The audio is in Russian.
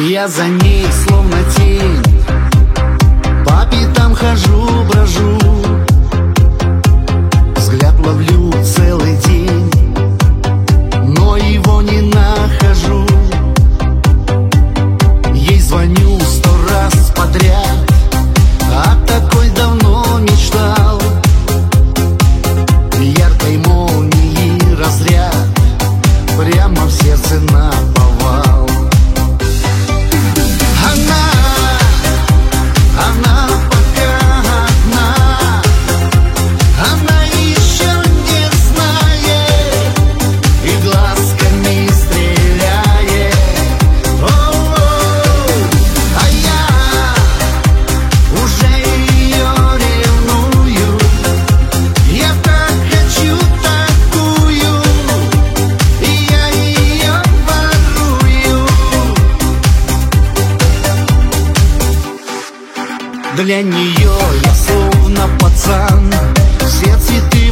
Я за ней словно тень, по пятам хожу, брожу, взгляд ловлю целый день, но его не нахожу. Ей звоню 100 раз подряд, о такой давно мечтал. Яркой молнии разряд прямо в сердце наповал. Она пока одна, она еще не знает и глазками стреляет. А я уже ее ревную, я так хочу такую, и я ее ворую. Для нее я словно пацан, все цветы